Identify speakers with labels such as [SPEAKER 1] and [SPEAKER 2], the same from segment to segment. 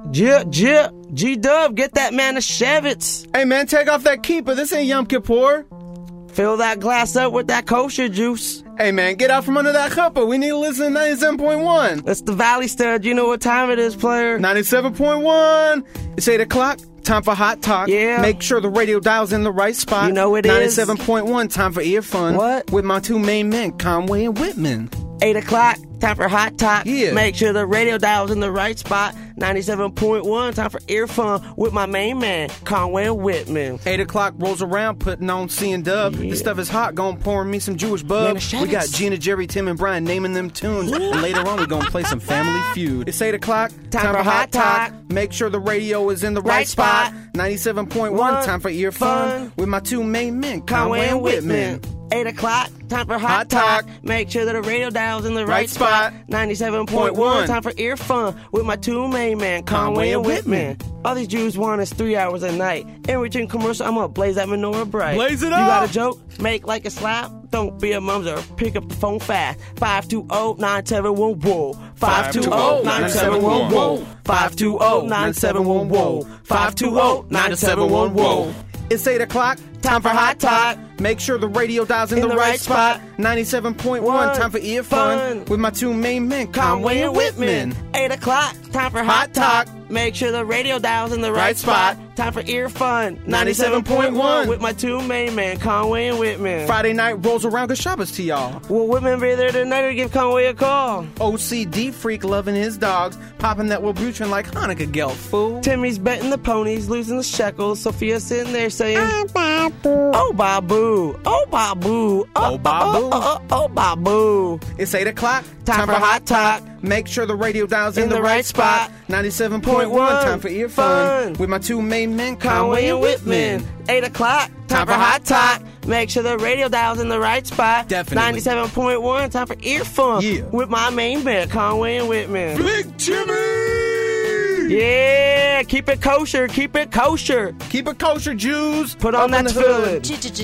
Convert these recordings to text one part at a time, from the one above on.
[SPEAKER 1] G-Dub, get that man a Chevitz.
[SPEAKER 2] Hey, man, take off that keeper. This ain't Yom Kippur.
[SPEAKER 1] Fill that glass up with that kosher juice.
[SPEAKER 2] Hey, man, get out from under that chuppah. We need to listen to 97.1.
[SPEAKER 1] It's the Valley Stud. You know what time it is, player.
[SPEAKER 2] 97.1. It's 8 o'clock. Time for Hot Talk.
[SPEAKER 1] Yeah.
[SPEAKER 2] Make sure the radio dial's in the right spot.
[SPEAKER 1] You know it
[SPEAKER 2] 97.1. Time for Ear Fun.
[SPEAKER 1] What?
[SPEAKER 2] With my two main men, Conway and Whitman.
[SPEAKER 1] 8 o'clock. Time for Hot Talk.
[SPEAKER 2] Yeah.
[SPEAKER 1] Make sure the radio dial's in the right spot. 97.1. Time for Ear Fun with my main man, Conway and Whitman.
[SPEAKER 2] 8 o'clock rolls around, putting on C and Dub.
[SPEAKER 1] Yeah.
[SPEAKER 2] This stuff is hot, gonna pour me some Jewish bub. We got Gina, Jerry, Tim, and Brian naming them tunes. And later on, we're gonna play some Family Feud. It's 8 o'clock.
[SPEAKER 1] Time for Hot Talk.
[SPEAKER 2] Make sure the radio is in the right spot. 97.1. Time for Ear Fun with my two main men, Conway and Whitman.
[SPEAKER 1] 8 o'clock, time for Hot Talk. Make sure that the radio dial's in the right spot. 97.1, time for Ear Fun with my two main men, Conway and Whitman. All these Jews want is 3 hours a night. In return commercial, I'm gonna blaze that menorah bright.
[SPEAKER 2] Blaze it
[SPEAKER 1] You
[SPEAKER 2] up!
[SPEAKER 1] got a joke? Make like a slap? Don't be a mumser. Pick up the phone fast. 520-9711. 520-9711. 520-9711. 520-9711.
[SPEAKER 2] It's 8 o'clock.
[SPEAKER 1] Time for Hot Talk.
[SPEAKER 2] Make sure the radio dial's in the right spot. 97.1. Time for Ear Fun with my two main men, Conway and Whitman.
[SPEAKER 1] 8 o'clock. Time for Hot Talk. Make sure the radio dial's in the right spot. Time for Ear Fun. 97.1 with my two main men, Conway and Whitman.
[SPEAKER 2] Friday night rolls around. Good Shabbos to y'all.
[SPEAKER 1] Will Whitman be there tonight or give Conway a call?
[SPEAKER 2] OCD freak loving his dogs, popping that Wellbutrin like Hanukkah gelt, fool.
[SPEAKER 1] Timmy's betting the ponies, losing the shekels. Sophia sitting there saying, Oh, Babu. Oh, Babu. Oh, Babu.
[SPEAKER 2] Oh, Babu.
[SPEAKER 1] Oh, Babu.
[SPEAKER 2] It's 8 o'clock.
[SPEAKER 1] Time for Hot Talk.
[SPEAKER 2] Make sure the radio dial's in the right spot. 97.1. Time for Ear Fun with my two main men,
[SPEAKER 1] Conway and Whitman. 8 o'clock. Time for Hot Talk. Make sure the radio dial's in the right spot.
[SPEAKER 2] Definitely.
[SPEAKER 1] 97.1. Time for Ear Fun.
[SPEAKER 2] Yeah.
[SPEAKER 1] With my main man, Conway and Whitman.
[SPEAKER 2] Big Jimmy!
[SPEAKER 1] Yeah, keep it kosher, keep it kosher.
[SPEAKER 2] Keep it kosher, Jews.
[SPEAKER 1] Put on that tefillin.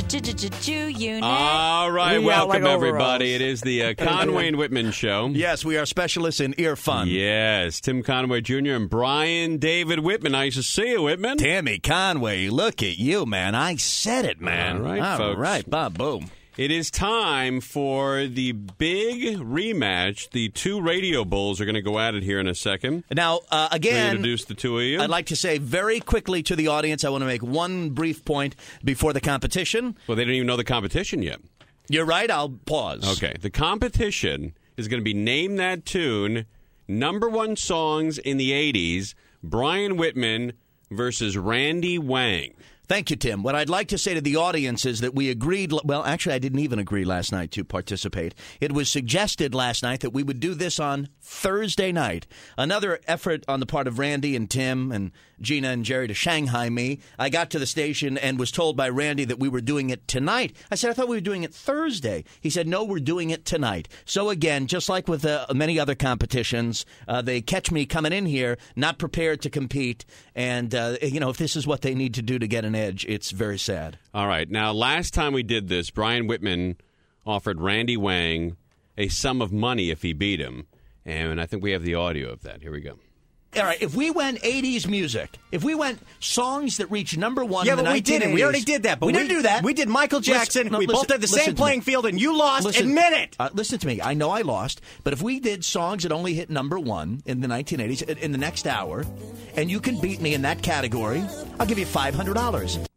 [SPEAKER 3] Jew unit.
[SPEAKER 4] All right,
[SPEAKER 1] We out like
[SPEAKER 4] welcome everybody.
[SPEAKER 1] overalls.
[SPEAKER 4] It is the Conway and Whitman show.
[SPEAKER 5] Yes, we are specialists in ear fun.
[SPEAKER 4] Yes, Tim Conway Jr. and Brian David Whitman. Nice to see you, Whitman.
[SPEAKER 5] Tammy Conway, look at you, man. I said it, man.
[SPEAKER 4] All right, folks.
[SPEAKER 5] All right, Bob, boom.
[SPEAKER 4] It is time for the big rematch. The two radio bulls are going to go at it here in a second.
[SPEAKER 5] Now, again,
[SPEAKER 4] Introduce the two of you.
[SPEAKER 5] I'd like to say very quickly to the audience, I want to make one brief point before the competition.
[SPEAKER 4] Well, they don't even know the competition yet.
[SPEAKER 5] You're right, I'll pause.
[SPEAKER 4] Okay, the competition is going to be Name That Tune, number one songs in the 80s, Brian Whitman versus Randy Wang.
[SPEAKER 5] Thank you, Tim. What I'd like to say to the audience is that we agreed, well, actually, I didn't even agree last night to participate. It was suggested last night that we would do this on Thursday night. Another effort on the part of Randy and Tim and Gina and Jerry to Shanghai me. I got to the station and was told by Randy that we were doing it tonight. I said, I thought we were doing it Thursday. He said, no, we're doing it tonight. So again, just like with many other competitions, they catch me coming in here, not prepared to compete. And, if this is what they need to do to get an edge, it's very sad.
[SPEAKER 4] All right. Now, last time we did this, Brian Whitman offered Randy Wang a sum of money if he beat him. And I think we have the audio of that. Here we go.
[SPEAKER 5] All right, if we went 80s music, if we went songs that reached number one in the 1980s.
[SPEAKER 6] Yeah, but we didn't. We already did that. But
[SPEAKER 5] we didn't do that.
[SPEAKER 6] We did Michael Jackson. We both had the same playing field, and you lost. Admit it.
[SPEAKER 5] Listen to me. I know I lost, but if we did songs that only hit number one in the 1980s in the next hour, and you can beat me in that category, I'll give you $500.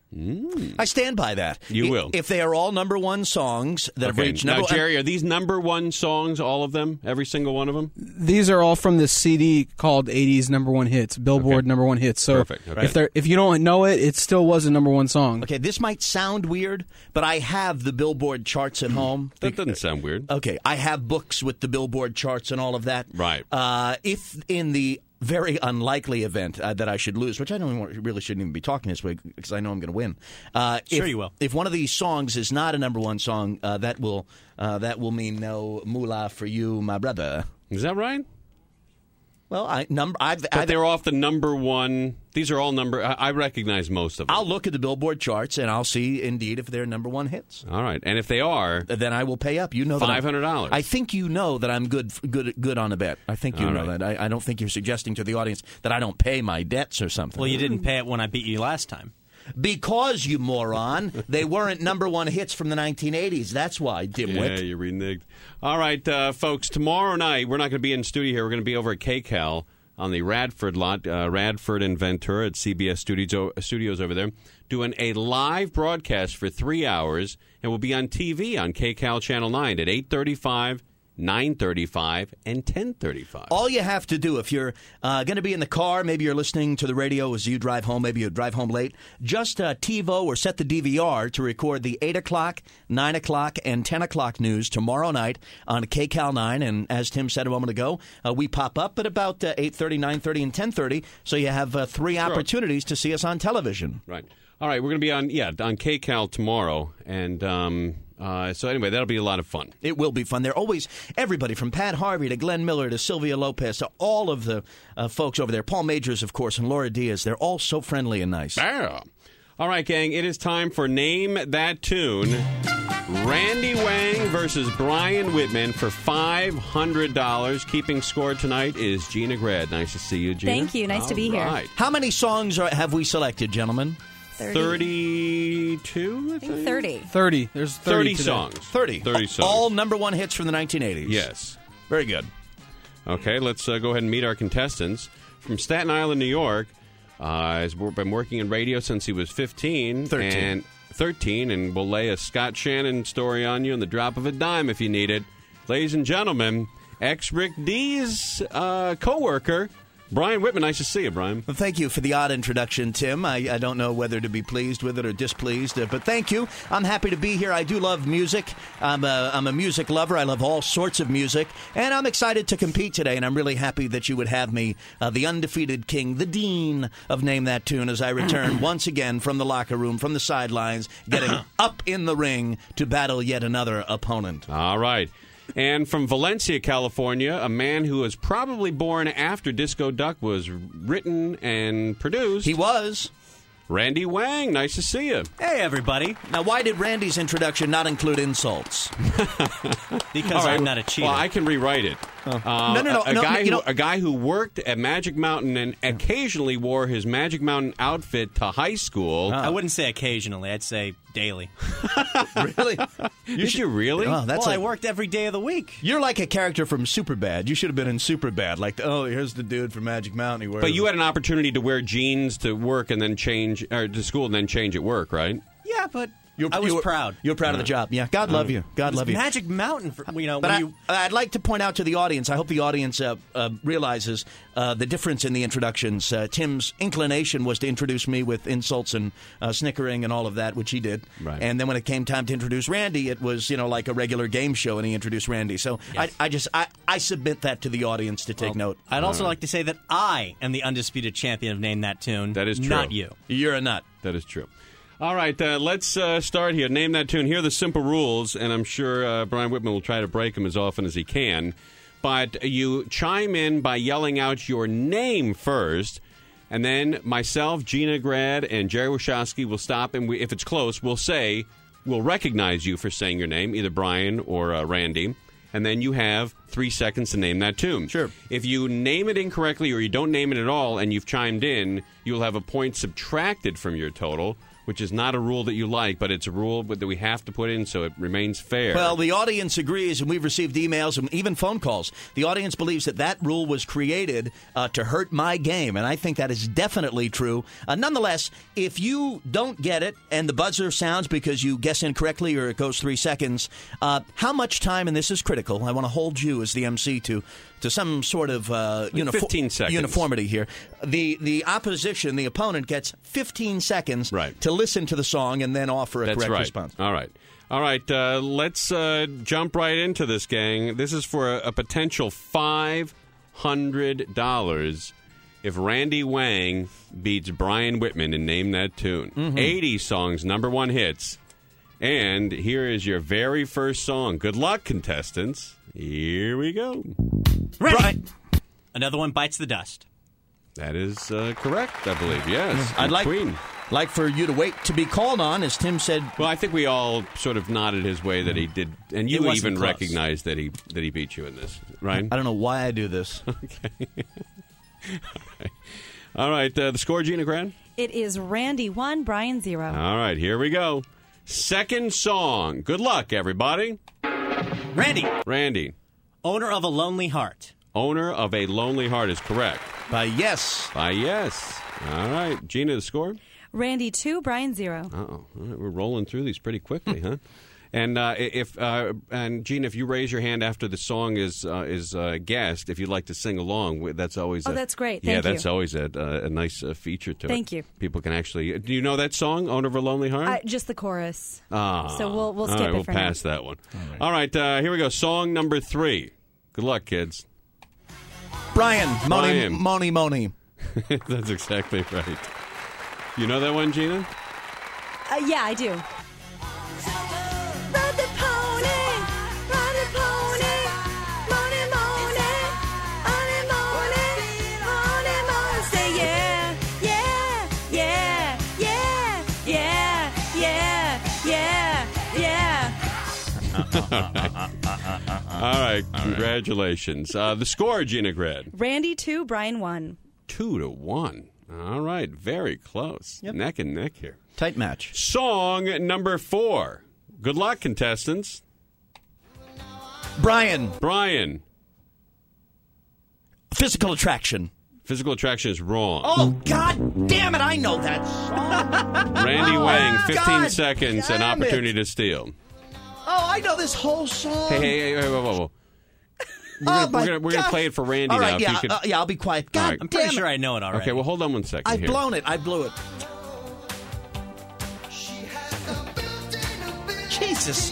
[SPEAKER 5] I stand by that.
[SPEAKER 4] You will.
[SPEAKER 5] If they are all number one songs that have reached number
[SPEAKER 4] one. Now, Jerry, are these number one songs, all of them? Every single one of them?
[SPEAKER 7] These are all from this CD called 80s Number One Hits, Billboard Number One Hits. So
[SPEAKER 4] Perfect. Okay.
[SPEAKER 7] if you don't know it, it still was a number one song.
[SPEAKER 5] Okay, this might sound weird, but I have the Billboard charts at home.
[SPEAKER 4] That doesn't sound weird.
[SPEAKER 5] Okay, I have books with the Billboard charts and all of that.
[SPEAKER 4] Right.
[SPEAKER 5] If in the very unlikely event that I should lose, which I really shouldn't even be talking this way because I know I'm going to win.
[SPEAKER 6] Sure you will.
[SPEAKER 5] If one of these songs is not a number one song, that will mean no moolah for you, my brother.
[SPEAKER 4] Is that right?
[SPEAKER 5] Well,
[SPEAKER 4] but they're off the number one. These are all number. I recognize most of them.
[SPEAKER 5] I'll look at the Billboard charts and I'll see indeed if they're number one hits.
[SPEAKER 4] All right, and if they are,
[SPEAKER 5] then I will pay up. You know,
[SPEAKER 4] $500.
[SPEAKER 5] I think you know that I'm good on a bet. I think you know that. I don't think you're suggesting to the audience that I don't pay my debts or something.
[SPEAKER 6] Well, you didn't pay it when I beat you last time.
[SPEAKER 5] Because, you moron, they weren't number one hits from the 1980s. That's why, dimwit.
[SPEAKER 4] Yeah, you're reneged. All right, folks, tomorrow night, we're not going to be in studio here. We're going to be over at KCAL on the Radford lot, Radford and Ventura at CBS Studios over there, doing a live broadcast for 3 hours, and we'll be on TV on KCAL Channel 9 at 8:35, 9:35, and 10:35.
[SPEAKER 5] All you have to do, if you're going to be in the car, maybe you're listening to the radio as you drive home, maybe you drive home late, just TiVo or set the DVR to record the 8 o'clock, 9 o'clock, and 10 o'clock news tomorrow night on KCAL 9. And as Tim said a moment ago, we pop up at about 8:30, 9:30, and 10:30, so you have three opportunities to see us on television.
[SPEAKER 4] Right. All right, we're going to be on KCAL tomorrow, and so anyway, that'll be a lot of fun.
[SPEAKER 5] It will be fun. They're always, everybody from Pat Harvey to Glenn Miller to Sylvia Lopez to all of the folks over there, Paul Majors, of course, and Laura Diaz. They're all so friendly and nice.
[SPEAKER 4] Yeah. All right, gang, it is time for Name That Tune. Randy Wang versus Brian Whitman for $500. Keeping score tonight is Gina Grad. Nice to see you, Gina.
[SPEAKER 3] Thank you. Nice to be here.
[SPEAKER 5] How many songs have we selected, gentlemen?
[SPEAKER 4] 32, I think?
[SPEAKER 3] 30.
[SPEAKER 7] 30. There's 30
[SPEAKER 4] songs.
[SPEAKER 5] 30 songs. All number one hits from the 1980s.
[SPEAKER 4] Yes.
[SPEAKER 5] Very good.
[SPEAKER 4] Okay, let's go ahead and meet our contestants. From Staten Island, New York, he's been working in radio since he was 13. 13, and we'll lay a Scott Shannon story on you on the drop of a dime if you need it. Ladies and gentlemen, ex-Rick D's co-worker, Brian Whitman. Nice to see you, Brian.
[SPEAKER 5] Well, thank you for the odd introduction, Tim. I don't know whether to be pleased with it or displeased, but thank you. I'm happy to be here. I do love music. I'm a music lover. I love all sorts of music, and I'm excited to compete today, and I'm really happy that you would have me, the undefeated king, the dean of Name That Tune, as I return once again from the locker room, from the sidelines, getting up in the ring to battle yet another opponent.
[SPEAKER 4] All right. And from Valencia, California, a man who was probably born after Disco Duck was written and produced.
[SPEAKER 5] He was.
[SPEAKER 4] Randy Wang. Nice to see you.
[SPEAKER 6] Hey, everybody.
[SPEAKER 5] Now, why did Randy's introduction not include insults?
[SPEAKER 6] Because I'm not a cheater.
[SPEAKER 4] Well, I can rewrite it.
[SPEAKER 5] No.
[SPEAKER 4] A guy who worked at Magic Mountain and occasionally wore his Magic Mountain outfit to high school.
[SPEAKER 6] I wouldn't say occasionally. I'd say daily.
[SPEAKER 5] Really?
[SPEAKER 4] Did you really?
[SPEAKER 5] Oh,
[SPEAKER 6] I worked every day of the week.
[SPEAKER 5] You're like a character from Superbad. You should have been in Superbad. Like, here's the dude from Magic Mountain.
[SPEAKER 4] But you had an opportunity to wear jeans to work and then change, or to school and then change at work, right?
[SPEAKER 6] Yeah, but I was proud.
[SPEAKER 5] You were proud of the job. Yeah, God love you. God love you.
[SPEAKER 6] Magic Mountain.
[SPEAKER 5] But I'd like to point out to the audience, I hope the audience realizes the difference in the introductions. Tim's inclination was to introduce me with insults and snickering and all of that, which he did.
[SPEAKER 4] Right.
[SPEAKER 5] And then when it came time to introduce Randy, it was like a regular game show, and he introduced Randy. So
[SPEAKER 6] yes.
[SPEAKER 5] I submit that to the audience to take note.
[SPEAKER 6] I'd also like to say that I am the undisputed champion of Name That Tune.
[SPEAKER 4] That is true.
[SPEAKER 6] Not you.
[SPEAKER 5] You're a nut.
[SPEAKER 4] That is true. All right, let's start here. Name That Tune. Here are the simple rules, and I'm sure Brian Whitman will try to break them as often as he can. But you chime in by yelling out your name first, and then myself, Gina Grad, and Jerry Wachowski will stop, and if it's close, we'll recognize you for saying your name, either Brian or Randy. And then you have 3 seconds to name that tune.
[SPEAKER 5] Sure.
[SPEAKER 4] If you name it incorrectly or you don't name it at all and you've chimed in, you'll have a point subtracted from your total, which is not a rule that you like, but it's a rule that we have to put in so it remains fair.
[SPEAKER 5] Well, the audience agrees, and we've received emails and even phone calls. The audience believes that rule was created to hurt my game, and I think that is definitely true. Nonetheless, if you don't get it and the buzzer sounds because you guess incorrectly or it goes 3 seconds, how much time, and this is critical, I want to hold you as the MC to some sort of
[SPEAKER 4] 15 seconds.
[SPEAKER 5] Uniformity here. The opposition, the opponent, gets 15 seconds to listen to the song and then offer a correct response.
[SPEAKER 4] All right. Let's jump right into this, gang. This is for a potential $500 if Randy Wang beats Brian Whitman and Name That Tune. 80 songs, number one hits. And here is your very first song. Good luck, contestants. Here we go.
[SPEAKER 6] Randy. Another one bites the dust.
[SPEAKER 4] That is correct, I believe. Yes.
[SPEAKER 5] I'd
[SPEAKER 4] Queen.
[SPEAKER 5] like for you to wait to be called on, as Tim said.
[SPEAKER 4] Well, I think we all sort of nodded his way that he did, and you even recognized that he beat you in this, right?
[SPEAKER 5] I don't know why I do this.
[SPEAKER 4] Okay. All right. The score, Gina Grad?
[SPEAKER 3] It is Randy 1, Brian 0.
[SPEAKER 4] All right, here we go. Second song. Good luck, everybody.
[SPEAKER 6] Randy. Owner of a Lonely Heart.
[SPEAKER 4] Owner of a Lonely Heart is correct.
[SPEAKER 5] By yes.
[SPEAKER 4] By yes. All right. Gina, the score?
[SPEAKER 3] Randy 2, Brian 0.
[SPEAKER 4] Uh-oh. All right, we're rolling through these pretty quickly, huh? And Gina, if you raise your hand after the song is guessed, if you'd like to sing along, that's always
[SPEAKER 3] that's great. Thank you.
[SPEAKER 4] That's always a nice feature to it.
[SPEAKER 3] Thank you.
[SPEAKER 4] People can actually. Do you know that song, "Owner of a Lonely Heart"?
[SPEAKER 3] Just the chorus.
[SPEAKER 4] So
[SPEAKER 3] we'll skip
[SPEAKER 4] all right,
[SPEAKER 3] it
[SPEAKER 4] we'll
[SPEAKER 3] for
[SPEAKER 4] pass
[SPEAKER 3] now.
[SPEAKER 4] that one. All right, here we go. Song number 3. Good luck, kids.
[SPEAKER 5] Brian. Moni.
[SPEAKER 4] That's exactly right. You know that one, Gina?
[SPEAKER 3] Yeah, I do. Ride the pony, ride the pony, Moni, say yeah, yeah, yeah, yeah, yeah, yeah, yeah.
[SPEAKER 4] All right, congratulations. The score, Gina Grad.
[SPEAKER 3] Randy 2, Brian 1.
[SPEAKER 4] 2-1. All right, very close.
[SPEAKER 5] Yep.
[SPEAKER 4] Neck and neck here.
[SPEAKER 5] Tight match.
[SPEAKER 4] Song number 4. Good luck, contestants.
[SPEAKER 5] Brian. Physical Attraction.
[SPEAKER 4] Physical Attraction is wrong.
[SPEAKER 5] Oh, God damn it, I know that song.
[SPEAKER 4] Randy Wang, 15
[SPEAKER 5] God
[SPEAKER 4] seconds,
[SPEAKER 5] damn
[SPEAKER 4] an opportunity
[SPEAKER 5] it.
[SPEAKER 4] to steal.
[SPEAKER 5] Oh, I know this whole song.
[SPEAKER 4] Hey, whoa. We're gonna play it for Randy
[SPEAKER 5] all right,
[SPEAKER 4] now.
[SPEAKER 5] Yeah,
[SPEAKER 4] if you could...
[SPEAKER 5] I'll be quiet. God
[SPEAKER 4] right.
[SPEAKER 6] I'm
[SPEAKER 5] damn
[SPEAKER 6] pretty
[SPEAKER 5] it.
[SPEAKER 6] sure I know it already.
[SPEAKER 4] Okay, well, hold on one second.
[SPEAKER 5] I've
[SPEAKER 4] here.
[SPEAKER 5] blown it. I blew it. Jesus.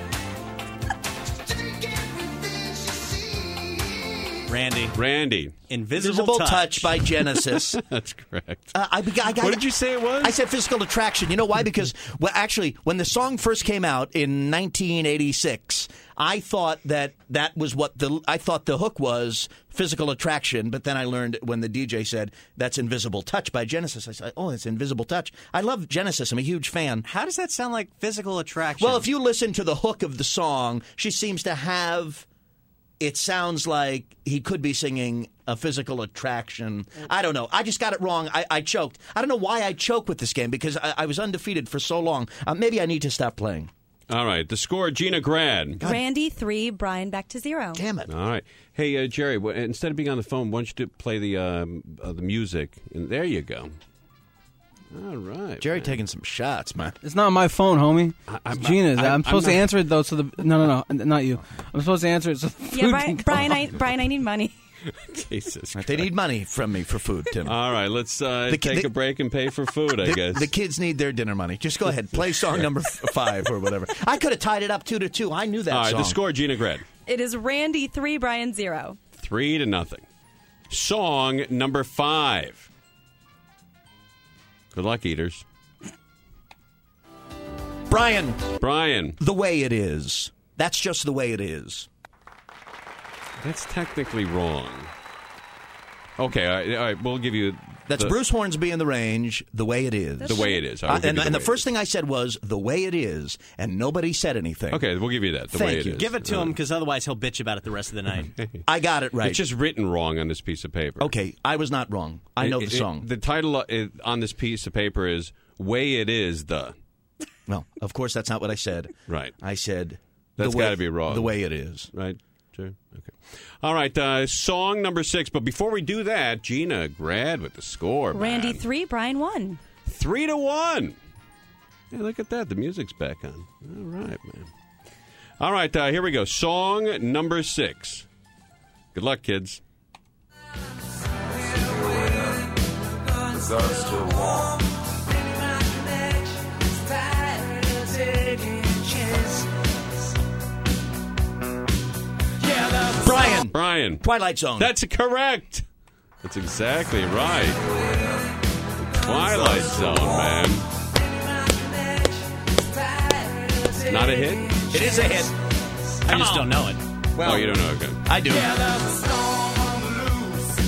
[SPEAKER 6] Randy.
[SPEAKER 5] Invisible Touch by Genesis.
[SPEAKER 4] That's correct.
[SPEAKER 5] What
[SPEAKER 4] did you say it was?
[SPEAKER 5] I said Physical Attraction. You know why? Because, well, actually, when the song first came out in 1986, I thought that was what I thought the hook was, Physical Attraction, but then I learned when the DJ said, that's Invisible Touch by Genesis. I said, oh, it's Invisible Touch. I love Genesis. I'm a huge fan.
[SPEAKER 6] How does that sound like Physical Attraction?
[SPEAKER 5] Well, if you listen to the hook of the song, she seems to have... It sounds like he could be singing a physical attraction. I don't know. I just got it wrong. I choked. I don't know why I choke with this game because I was undefeated for so long. Maybe I need to stop playing.
[SPEAKER 4] All right. The score, Gina Grad.
[SPEAKER 3] God. Randy 3, Brian back to 0.
[SPEAKER 5] Damn it.
[SPEAKER 4] All right. Hey, Jerry, instead of being on the phone, why don't you play the music? And there you go. All right.
[SPEAKER 5] Jerry taking some shots, man.
[SPEAKER 7] It's not my phone, homie. It's Gina's. I'm supposed to answer it, though, so the... No, not you. I'm supposed to answer it so the food can go.
[SPEAKER 3] Brian, I need money.
[SPEAKER 4] Jesus Christ.
[SPEAKER 5] They need money from me for food, Tim.
[SPEAKER 4] All right, let's take a break and pay for food, I guess.
[SPEAKER 5] The kids need their dinner money. Just go ahead. Play song number 5 or whatever. I could have tied it up 2-2. I knew that
[SPEAKER 4] All right,
[SPEAKER 5] song.
[SPEAKER 4] the score, Gina Grad.
[SPEAKER 3] It is Randy 3, Brian 0.
[SPEAKER 4] 3-0. Song number 5. Good luck, eaters.
[SPEAKER 5] Brian.
[SPEAKER 4] The
[SPEAKER 5] Way It Is. That's just the way it is.
[SPEAKER 4] That's technically wrong. Okay, all right, we'll give you...
[SPEAKER 5] That's Bruce Hornsby in The Range, The Way It Is.
[SPEAKER 4] The Way It Is.
[SPEAKER 5] And the first thing I said was, The Way It Is, and nobody said anything.
[SPEAKER 4] Okay, we'll give you that. The Way It Is.
[SPEAKER 6] Give it to him, because otherwise he'll bitch about it the rest of the night.
[SPEAKER 5] I got it right.
[SPEAKER 4] It's just written wrong on this piece of paper.
[SPEAKER 5] Okay, I was not wrong. I know the song.
[SPEAKER 4] The title on this piece of paper is Way It Is The...
[SPEAKER 5] Well, of course, that's not what I said.
[SPEAKER 4] Right.
[SPEAKER 5] I said...
[SPEAKER 4] That's got to be wrong.
[SPEAKER 5] The Way It Is.
[SPEAKER 4] Right? Sure. Okay. All right, song number 6. But before we do that, Gina Grad with the score.
[SPEAKER 3] Randy 3, Brian 1.
[SPEAKER 4] 3-1. Hey, look at that. The music's back on. All right, man. All right, here we go. Song number 6. Good luck, kids. Brian.
[SPEAKER 5] Twilight Zone.
[SPEAKER 4] That's correct. That's exactly right. Twilight Zone, man. Not a hit?
[SPEAKER 5] It is a hit.
[SPEAKER 6] I just don't know it.
[SPEAKER 5] Well,
[SPEAKER 4] you don't know it. Okay.
[SPEAKER 5] I do.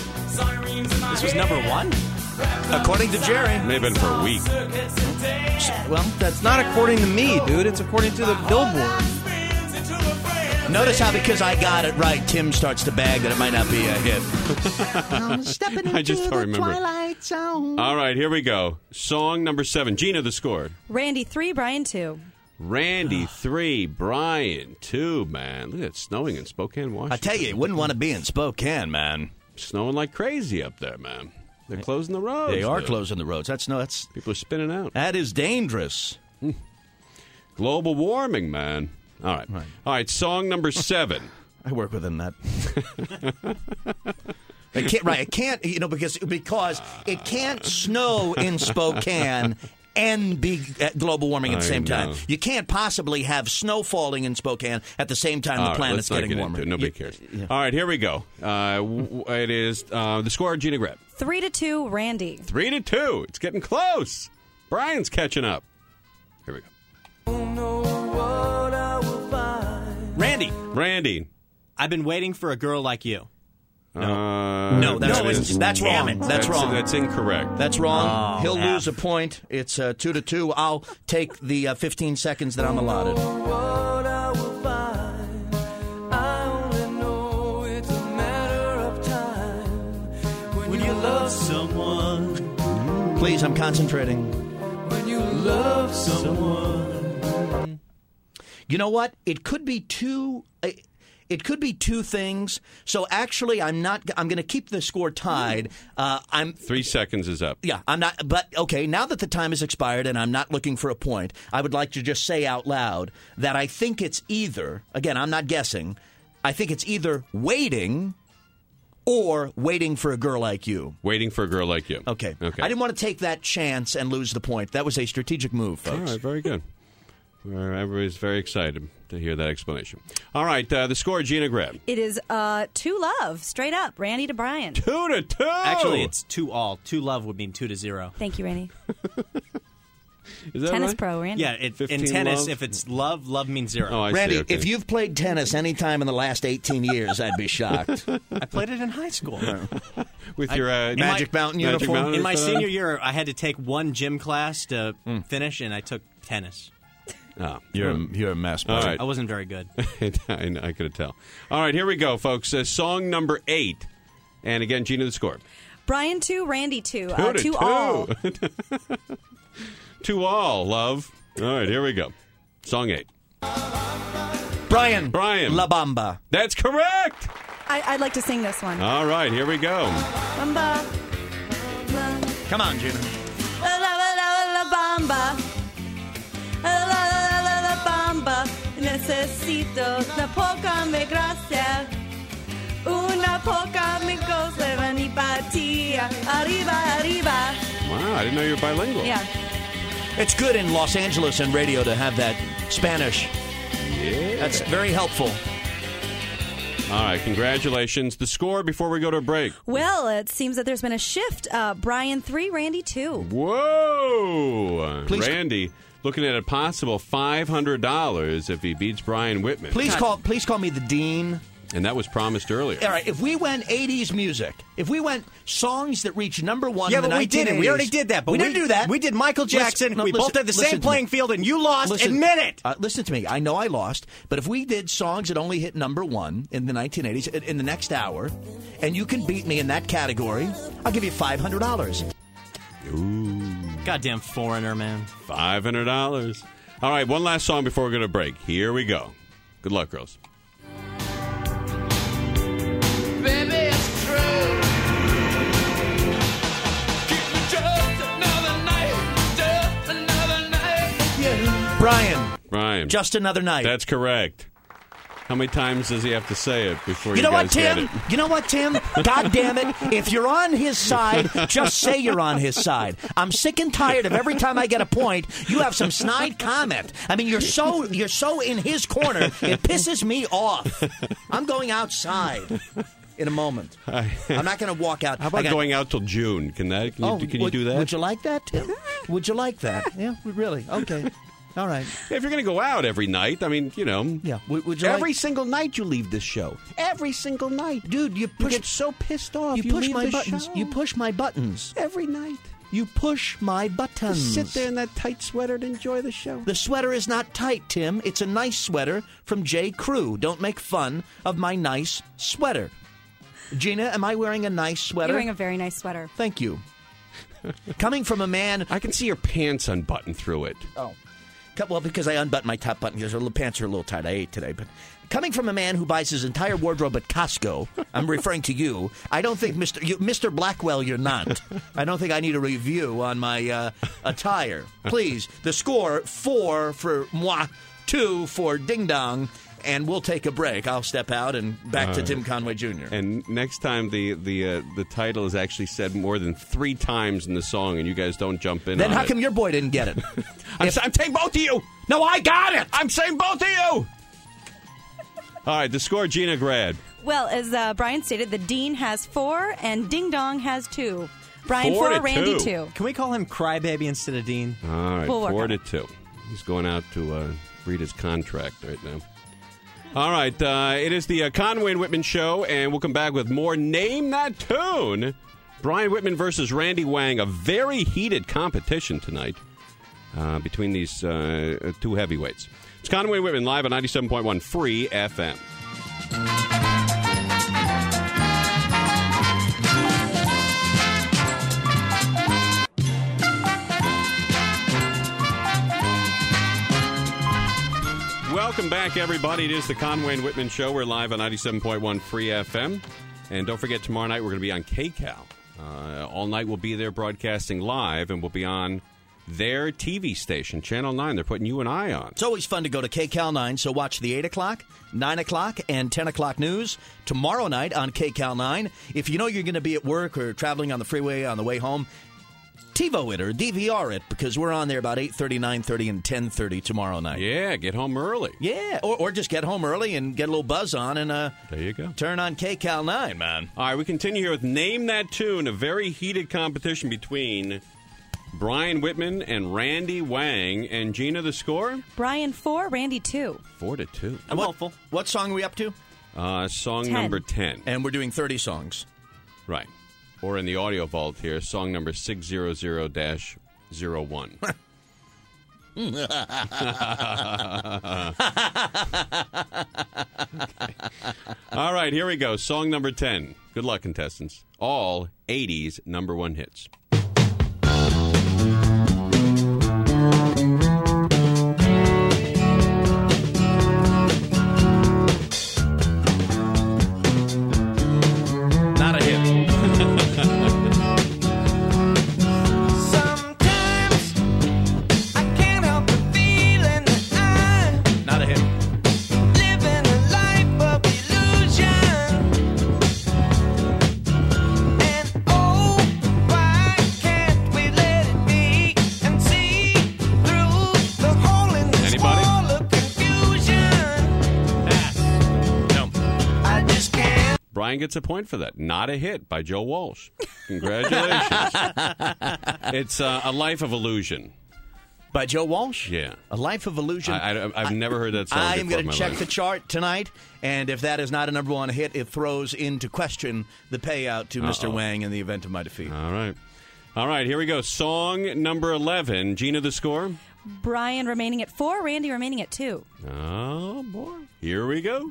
[SPEAKER 6] This was number one?
[SPEAKER 5] According to Jerry.
[SPEAKER 4] May have been for a week.
[SPEAKER 5] Well, that's
[SPEAKER 7] It's not according to me, dude. It's according to the Billboard.
[SPEAKER 5] Notice how because I got it right, Tim starts to bag that it might not be a hit.
[SPEAKER 4] I just don't remember. All right, here we go. Song number 7. Gina, the score.
[SPEAKER 3] Randy 3, Brian 2.
[SPEAKER 4] Randy 3, Brian 2, man. Look at it snowing in Spokane, Washington.
[SPEAKER 5] I tell you wouldn't want to be in Spokane, man.
[SPEAKER 4] Snowing like crazy up there, man. They're closing the roads.
[SPEAKER 5] They are
[SPEAKER 4] dude.
[SPEAKER 5] closing the roads. That's
[SPEAKER 4] People are spinning out.
[SPEAKER 5] that is dangerous.
[SPEAKER 4] Global warming, man. All right. All right, song number 7.
[SPEAKER 5] I work within that. It can't, because it can't snow in Spokane and be global warming at the same time. You can't possibly have snow falling in Spokane at the same time the planet's getting warmer.
[SPEAKER 4] Nobody cares. Yeah. All right, here we go. It is the score, Gina Greb.
[SPEAKER 3] 3-2, Randy.
[SPEAKER 4] 3-2. It's getting close. Brian's catching up. Here we go. Randy.
[SPEAKER 6] I've been waiting for a girl like you.
[SPEAKER 5] No, that's wrong. That's wrong.
[SPEAKER 4] That's incorrect.
[SPEAKER 5] That's wrong.
[SPEAKER 6] Oh,
[SPEAKER 5] He'll lose a point. It's 2-2. I'll take the 15 seconds that I'm allotted.
[SPEAKER 8] When you love someone.
[SPEAKER 5] Please, I'm concentrating.
[SPEAKER 8] When you love someone.
[SPEAKER 5] You know what? It could be two. It could be two things. So actually, I'm going to keep the score tied.
[SPEAKER 4] 3 seconds is up.
[SPEAKER 5] Yeah, I'm not. But okay, now that the time has expired and I'm not looking for a point, I would like to just say out loud that I think it's either. Again, I'm not guessing. I think it's either waiting or waiting for a girl like you.
[SPEAKER 4] Waiting for a girl like you.
[SPEAKER 5] Okay. I didn't want to take that chance and lose the point. That was a strategic move, folks.
[SPEAKER 4] All right, very good. Everybody's very excited to hear that explanation. All right, the score, Gina Greb.
[SPEAKER 3] It is 2-love, straight up, Randy to Brian.
[SPEAKER 4] 2-2.
[SPEAKER 6] Actually, it's 2-all. 2-love would mean 2-0.
[SPEAKER 3] Thank you, Randy.
[SPEAKER 4] Is that
[SPEAKER 3] Tennis
[SPEAKER 4] right?
[SPEAKER 3] pro, Randy.
[SPEAKER 6] Yeah, in tennis,
[SPEAKER 4] love?
[SPEAKER 6] if it's love means 0.
[SPEAKER 4] Oh, I
[SPEAKER 5] Randy,
[SPEAKER 4] see. Okay.
[SPEAKER 5] if you've played tennis any time in the last 18 years, I'd be shocked.
[SPEAKER 6] I played it in high school.
[SPEAKER 4] With your
[SPEAKER 5] Magic Mountain uniform?
[SPEAKER 6] In my senior year, I had to take one gym class to finish, and I took tennis.
[SPEAKER 4] Oh,
[SPEAKER 5] You're a mess.
[SPEAKER 4] All right.
[SPEAKER 6] I wasn't very good.
[SPEAKER 4] I could tell. All right, here we go, folks. Song number 8. And again, Gina, the score.
[SPEAKER 3] Brian 2, Randy 2.
[SPEAKER 4] 2-all. 2-all, love. All right, here we go. Song 8.
[SPEAKER 5] Brian.
[SPEAKER 4] La
[SPEAKER 5] Bamba.
[SPEAKER 4] That's correct.
[SPEAKER 3] I'd like to sing this one.
[SPEAKER 4] All right, here we go.
[SPEAKER 3] Bamba.
[SPEAKER 5] Come on, Gina.
[SPEAKER 3] La bamba. La bamba. Necesito una poca me gracia. Una poca me goza vanipatia. Arriba, arriba.
[SPEAKER 4] Wow, I didn't know you were bilingual.
[SPEAKER 3] Yeah.
[SPEAKER 5] It's good in Los Angeles and radio to have that Spanish.
[SPEAKER 4] Yeah.
[SPEAKER 5] That's very helpful.
[SPEAKER 4] All right, congratulations. The score before we go to a break.
[SPEAKER 3] Well, it seems that there's been a shift. Brian 3, Randy 2.
[SPEAKER 4] Whoa!
[SPEAKER 5] Please.
[SPEAKER 4] Randy looking at a possible $500 if he beats Brian Whitman.
[SPEAKER 5] Please call me the Dean.
[SPEAKER 4] And that was promised earlier.
[SPEAKER 5] All right, if we went 80s music, if we went songs that reached number one
[SPEAKER 6] yeah,
[SPEAKER 5] in the 1980s...
[SPEAKER 6] but we did it. We already did that. But
[SPEAKER 5] we didn't do that.
[SPEAKER 6] We did Michael Jackson. We both had the same playing field, and you lost. Admit it.
[SPEAKER 5] Listen to me. I know I lost, but if we did songs that only hit number one in the 1980s in the next hour, and you can beat me in that category, I'll give you $500.
[SPEAKER 4] Ooh.
[SPEAKER 6] Goddamn foreigner, man.
[SPEAKER 4] $500. All right, one last song before we go to break. Here we go. Good luck, girls.
[SPEAKER 8] Baby, it's true. Give me just another night. Yeah.
[SPEAKER 5] Brian. Just another night.
[SPEAKER 4] That's correct. How many times does he have to say it before
[SPEAKER 5] you know
[SPEAKER 4] guys
[SPEAKER 5] what, Tim?
[SPEAKER 4] get it?
[SPEAKER 5] You know what, Tim? God damn it. If you're on his side, just say you're on his side. I'm sick and tired of every time I get a point, you have some snide comment. I mean, you're so in his corner, it pisses me off. I'm going outside in a moment. I'm not going to walk out.
[SPEAKER 4] How about going out till June? Can you do that?
[SPEAKER 5] Would you like that, Tim? Would you like that? Yeah, really? Okay. All right.
[SPEAKER 4] If you're going to go out every night, I mean, you know.
[SPEAKER 5] Yeah. Would you
[SPEAKER 4] every single night you leave this show. Every single night.
[SPEAKER 5] Dude, you
[SPEAKER 4] get so pissed off.
[SPEAKER 5] You push
[SPEAKER 4] leave
[SPEAKER 5] my
[SPEAKER 4] the
[SPEAKER 5] buttons.
[SPEAKER 4] show.
[SPEAKER 5] You push my buttons.
[SPEAKER 4] Every night.
[SPEAKER 5] You push my buttons.
[SPEAKER 4] Sit there in that tight sweater and enjoy the show.
[SPEAKER 5] The sweater is not tight, Tim. It's a nice sweater from J. Crew. Don't make fun of my nice sweater. Gina, am I wearing a nice sweater?
[SPEAKER 9] You're wearing a very nice sweater.
[SPEAKER 5] Thank you. Coming from a man...
[SPEAKER 4] I can see your pants unbuttoned through it.
[SPEAKER 5] Oh. Well, because I unbuttoned my top button. Because the pants are a little tight. I ate today. But coming from a man who buys his entire wardrobe at Costco, I'm referring to you. I don't think, Mr. Blackwell, you're not. I don't think I need a review on my attire. Please, the score, 4 for moi, 2 for Ding Dong. And we'll take a break. I'll step out and back to Tim Conway Jr.
[SPEAKER 4] And next time the title is actually said more than 3 times in the song, and you guys don't jump in.
[SPEAKER 5] Then
[SPEAKER 4] on
[SPEAKER 5] how come your boy didn't get it?
[SPEAKER 4] I'm saying both of you.
[SPEAKER 5] No, I got it.
[SPEAKER 4] I'm saying both of you. All right, the score, Gina Grad.
[SPEAKER 9] Well, as Brian stated, the Dean has 4 and Ding Dong has 2. Brian
[SPEAKER 4] 4 to
[SPEAKER 9] 4, Randy
[SPEAKER 4] 2.
[SPEAKER 9] 2.
[SPEAKER 6] Can we call him Crybaby instead of Dean?
[SPEAKER 4] All right,
[SPEAKER 9] We'll work
[SPEAKER 4] 4
[SPEAKER 9] on
[SPEAKER 4] to
[SPEAKER 9] it.
[SPEAKER 4] 2. He's going out to read his contract right now. All right, it is the Conway and Whitman Show, and we'll come back with more Name That Tune. Brian Whitman versus Randy Wang, a very heated competition tonight between these 2 heavyweights. It's Conway and Whitman live on 97.1 Free FM. Welcome back, everybody. It is the Conway and Whitman Show. We're live on 97.1 Free FM. And don't forget, tomorrow night we're going to be on KCAL. All night we'll be there broadcasting live, and we'll be on their TV station, Channel 9. They're putting you and I on.
[SPEAKER 5] It's always fun to go to KCAL 9, so watch the 8 o'clock, 9 o'clock, and 10 o'clock news tomorrow night on KCAL 9. If you know you're going to be at work or traveling on the freeway on the way home, TiVo it or DVR it, because we're on there about 8:30, 9:30, and 10:30 tomorrow night.
[SPEAKER 4] Yeah, get home early.
[SPEAKER 5] Yeah, or just get home early and get a little buzz on and
[SPEAKER 4] there you go.
[SPEAKER 5] Turn on KCAL 9, man.
[SPEAKER 4] All right, we continue here with Name That Tune, a very heated competition between Brian Whitman and Randy Wang. And Gina, the score?
[SPEAKER 9] Brian 4, Randy 2.
[SPEAKER 4] 4 to 2.
[SPEAKER 6] I'm hopeful.
[SPEAKER 5] What song are we up to?
[SPEAKER 4] Song
[SPEAKER 9] 10.
[SPEAKER 4] number 10.
[SPEAKER 5] And we're doing 30 songs.
[SPEAKER 4] Right. Or in the audio vault here, song number 600-01. All right, here we go. Song number 10. Good luck, contestants. All 80s number 1 hits.
[SPEAKER 5] Not a hit.
[SPEAKER 8] Sometimes I can't help the feeling that I'm
[SPEAKER 5] Not a hit.
[SPEAKER 8] living a life of illusion. And oh, why can't we let it be and see through the hole in this
[SPEAKER 4] Anybody?
[SPEAKER 8] wall of confusion?
[SPEAKER 5] No.
[SPEAKER 8] I just can't.
[SPEAKER 4] Brian gets a point for that. Not a hit by Joe Walsh. Congratulations. It's A Life of Illusion.
[SPEAKER 5] By Joe Walsh?
[SPEAKER 4] Yeah.
[SPEAKER 5] A Life of Illusion.
[SPEAKER 4] I've never heard that song before
[SPEAKER 5] I'm going
[SPEAKER 4] in
[SPEAKER 5] to
[SPEAKER 4] my
[SPEAKER 5] check
[SPEAKER 4] life.
[SPEAKER 5] the chart tonight, and if that is not a number 1 hit, it throws into question the payout to Mr. Wang in the event of my defeat.
[SPEAKER 4] All right. All right, here we go. Song number 11. Gina, the score?
[SPEAKER 9] Brian remaining at 4, Randy remaining at 2.
[SPEAKER 4] Oh, boy. Here we go.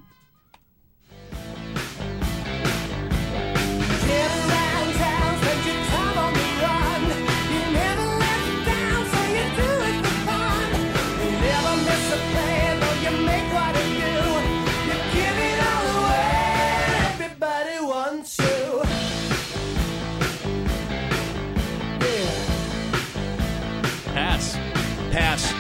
[SPEAKER 6] Pass.
[SPEAKER 5] Pass.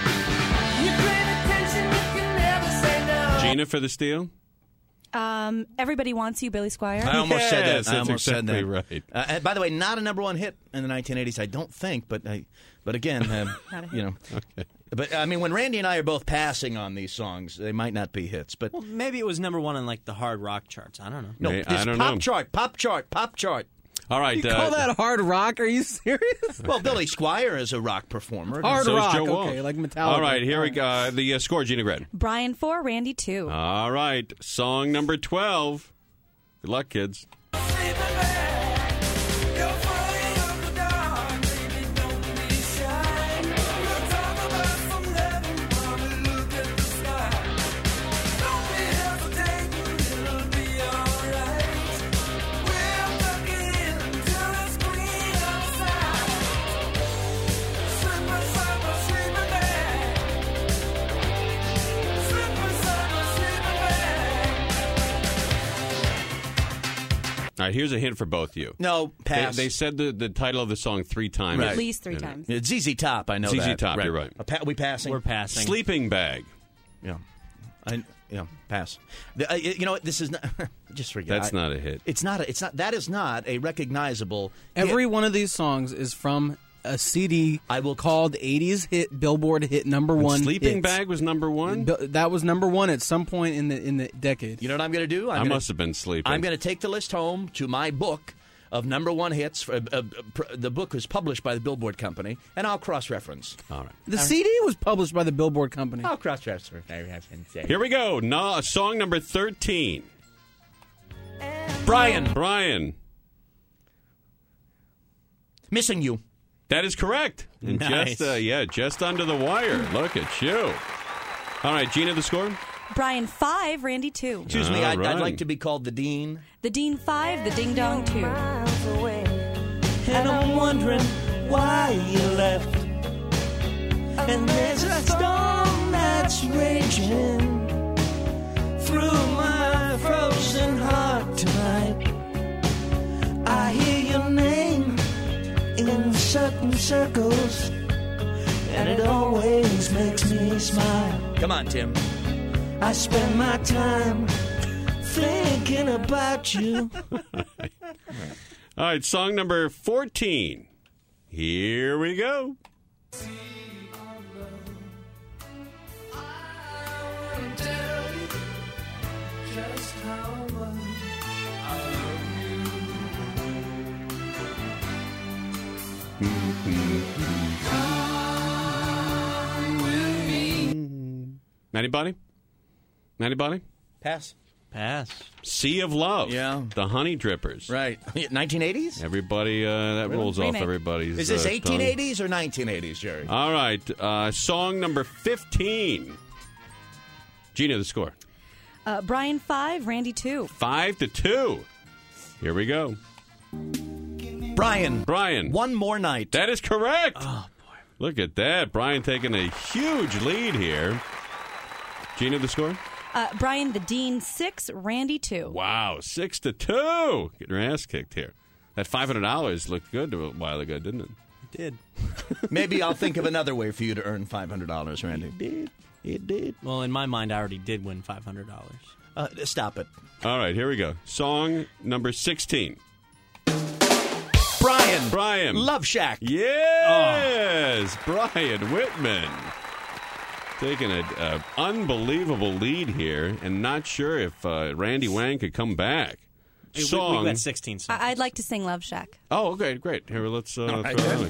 [SPEAKER 4] Gina for the steal?
[SPEAKER 9] Everybody Wants You, Billy Squire.
[SPEAKER 5] I almost said
[SPEAKER 4] Yes,
[SPEAKER 5] that. I
[SPEAKER 4] that's
[SPEAKER 5] almost said
[SPEAKER 4] exactly
[SPEAKER 5] that.
[SPEAKER 4] right.
[SPEAKER 5] And by the way, not a number 1 hit in the 1980s, I don't think. But again,
[SPEAKER 9] Not a hit.
[SPEAKER 5] you know.
[SPEAKER 4] Okay.
[SPEAKER 5] But I mean, when Randy and I are both passing on these songs, they might not be hits. But
[SPEAKER 6] Well, maybe it was number 1 on like the hard rock charts. I don't know.
[SPEAKER 5] no,
[SPEAKER 4] I
[SPEAKER 5] this
[SPEAKER 4] don't
[SPEAKER 5] pop
[SPEAKER 4] know.
[SPEAKER 5] chart, pop chart, pop chart.
[SPEAKER 4] All right.
[SPEAKER 7] You call that hard rock? Are you serious?
[SPEAKER 5] Well, Billy Squier is a rock performer.
[SPEAKER 7] Hard
[SPEAKER 4] So is
[SPEAKER 7] rock,
[SPEAKER 4] Joe Walsh.
[SPEAKER 7] okay, like Metallica.
[SPEAKER 4] All right, here we go. The score, Gina Grant.
[SPEAKER 9] Brian 4, Randy 2.
[SPEAKER 4] All right, song number 12. Good luck, kids. All right, here's a hint for both of you.
[SPEAKER 5] No, pass.
[SPEAKER 4] They said the title of the song 3 times.
[SPEAKER 5] Right.
[SPEAKER 9] At least 3 times.
[SPEAKER 5] It's ZZ Top, I know
[SPEAKER 4] ZZ
[SPEAKER 5] that.
[SPEAKER 4] Top, you're right.
[SPEAKER 5] Are we passing?
[SPEAKER 6] We're passing.
[SPEAKER 4] Sleeping Bag.
[SPEAKER 5] Yeah. Pass. You know what? This is not. Just forget.
[SPEAKER 4] That's not a hit.
[SPEAKER 5] It's not. That is not a recognizable.
[SPEAKER 7] Every
[SPEAKER 5] hit.
[SPEAKER 7] one of these songs is from a CD called 80s Hit Billboard Hit number 1.
[SPEAKER 4] Sleeping
[SPEAKER 7] hits.
[SPEAKER 4] Bag was number 1?
[SPEAKER 7] That was number 1 at some point in the decade.
[SPEAKER 5] You know what I'm going to do?
[SPEAKER 4] I must have been sleeping.
[SPEAKER 5] I'm going to take the list home to my book of number 1 hits. The book was published by the Billboard Company, and I'll cross-reference.
[SPEAKER 4] All right.
[SPEAKER 7] The CD was published by the Billboard Company.
[SPEAKER 5] I'll cross-reference.
[SPEAKER 4] Here we go. Song number 13.
[SPEAKER 5] Brian. Missing You.
[SPEAKER 4] That is correct. And
[SPEAKER 6] Nice.
[SPEAKER 4] just under the wire. Look at you. All right, Gina, the score?
[SPEAKER 9] Brian 5, Randy 2.
[SPEAKER 5] Excuse me,
[SPEAKER 4] All
[SPEAKER 5] I'd
[SPEAKER 4] right.
[SPEAKER 5] like to be called the Dean.
[SPEAKER 9] The Dean 5, the Ding Dong 2.
[SPEAKER 8] And I'm wondering why you left. And there's a storm that's raging through my frozen heart tonight. I hear your name in certain circles, and it always makes me smile.
[SPEAKER 5] Come on, Tim.
[SPEAKER 8] I spend my time thinking about you.
[SPEAKER 4] All right, song number 14. Here we go. Anybody?
[SPEAKER 5] Pass.
[SPEAKER 4] Sea of Love.
[SPEAKER 5] Yeah.
[SPEAKER 4] The Honey Drippers.
[SPEAKER 5] Right. 1980s?
[SPEAKER 4] Everybody, that rolls off
[SPEAKER 9] Remake.
[SPEAKER 4] everybody's
[SPEAKER 5] Is this
[SPEAKER 4] tongue.
[SPEAKER 5] 1880s or 1980s, Jerry?
[SPEAKER 4] All right, song number 15. Gina, the score.
[SPEAKER 9] Brian 5, Randy 2.
[SPEAKER 4] 5-2. Here we go.
[SPEAKER 5] Brian. One More Night.
[SPEAKER 4] That is correct. Oh, boy. Look at that. Brian taking a huge lead here. Gina, the score?
[SPEAKER 9] Brian the Dean 6, Randy 2.
[SPEAKER 4] Wow, 6-2. Getting her ass kicked here. That $500 looked good a while ago, didn't it?
[SPEAKER 6] It did.
[SPEAKER 5] Maybe I'll think of another way for you to earn $500, Randy.
[SPEAKER 8] It did.
[SPEAKER 6] Well, in my mind, I already did win $500.
[SPEAKER 5] Stop it.
[SPEAKER 4] All right, here we go. Song number 16.
[SPEAKER 5] Brian. Love Shack.
[SPEAKER 4] Yes, Brian Whitman. Taking an unbelievable lead here, and not sure if Randy Wang could come back.
[SPEAKER 6] We
[SPEAKER 4] Song.
[SPEAKER 6] got 16 songs.
[SPEAKER 9] I'd like to sing Love Shack.
[SPEAKER 4] Oh, okay, great. Here, let's throw it on.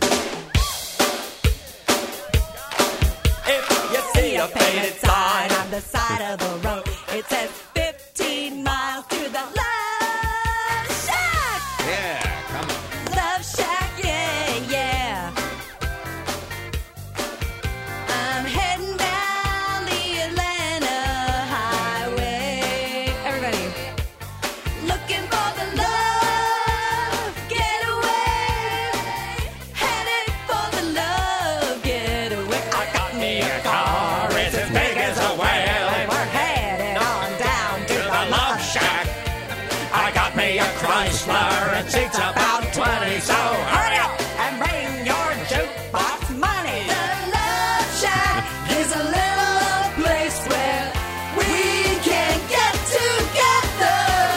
[SPEAKER 8] If you see a faded sign
[SPEAKER 9] on the side of the road, it says 15 miles to the Love Shack.
[SPEAKER 5] Yeah, come on.
[SPEAKER 9] Love Shack, yeah. I'm heading down the Atlanta highway. Everybody, looking for the love getaway. Headed for the love getaway. I got me a car, it's as big as a whale, and we're headed on down to the Love Shack.
[SPEAKER 8] I got me a Chrysler, it seats about 20, so hurry up and bring your jukebox money.
[SPEAKER 9] The Love Shack is a little old place where we can get together.